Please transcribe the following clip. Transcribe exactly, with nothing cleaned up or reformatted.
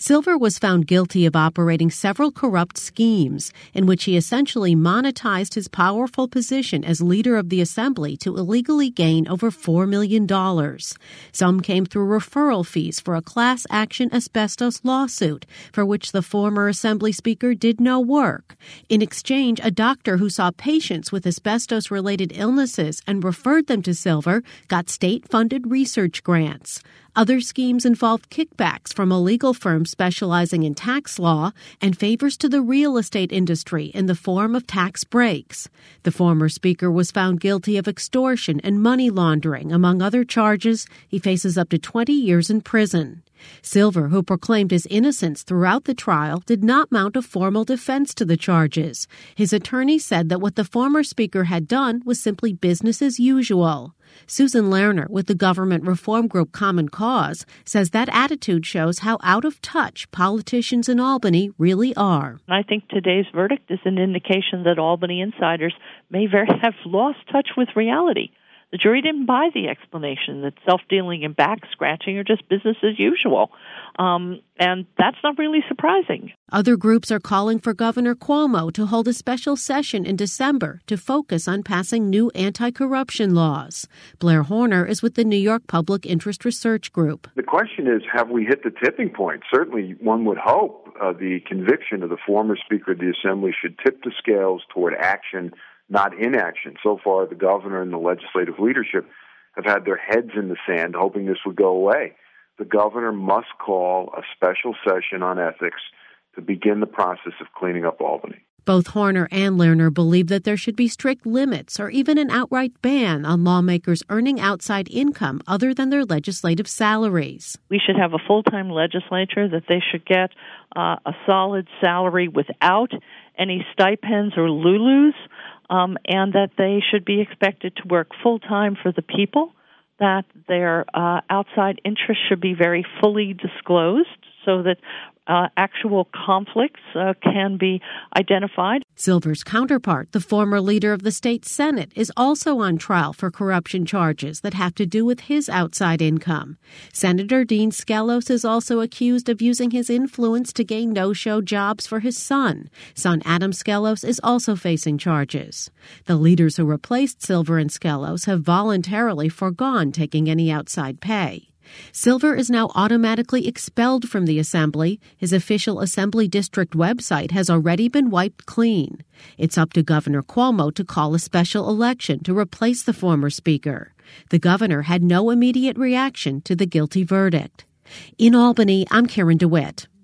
Silver was found guilty of operating several corrupt schemes in which he essentially monetized his powerful position as leader of the assembly to illegally gain over four million dollars. Some came through referral fees for a class action asbestos lawsuit for which the former assembly speaker did no work. In exchange, a doctor who saw patients with asbestos-related illnesses and referred them to Silver got state-funded research grants. Other schemes involved kickbacks from a legal firm specializing in tax law and favors to the real estate industry in the form of tax breaks. The former speaker was found guilty of extortion and money laundering, among other charges. He faces up to twenty years in prison. Silver, who proclaimed his innocence throughout the trial, did not mount a formal defense to the charges. His attorney said that what the former speaker had done was simply business as usual. Susan Lerner with the government reform group Common Cause says that attitude shows how out of touch politicians in Albany really are. I think today's verdict is an indication that Albany insiders may very have lost touch with reality. The jury didn't buy the explanation that self-dealing and back-scratching are just business as usual. Um, and that's not really surprising. Other groups are calling for Governor Cuomo to hold a special session in December to focus on passing new anti-corruption laws. Blair Horner is with the New York Public Interest Research Group. The question is, have we hit the tipping point? Certainly, one would hope uh, the conviction of the former Speaker of the Assembly should tip the scales toward action, not inaction. So far, the governor and the legislative leadership have had their heads in the sand, hoping this would go away. The governor must call a special session on ethics to begin the process of cleaning up Albany. Both Horner and Lerner believe that there should be strict limits or even an outright ban on lawmakers earning outside income other than their legislative salaries. We should have a full-time legislature, that they should get uh, a solid salary without any stipends or Lulus, um, and that they should be expected to work full-time for the people, that their uh, outside interests should be very fully disclosed so that Uh, actual conflicts uh, can be identified. Silver's counterpart, the former leader of the state Senate, is also on trial for corruption charges that have to do with his outside income. Senator Dean Skelos is also accused of using his influence to gain no-show jobs for his son. Son Adam Skelos is also facing charges. The leaders who replaced Silver and Skelos have voluntarily foregone taking any outside pay. Silver is now automatically expelled from the assembly. His official assembly district website has already been wiped clean. It's up to Governor Cuomo to call a special election to replace the former speaker. The governor had no immediate reaction to the guilty verdict. In Albany, I'm Karen DeWitt.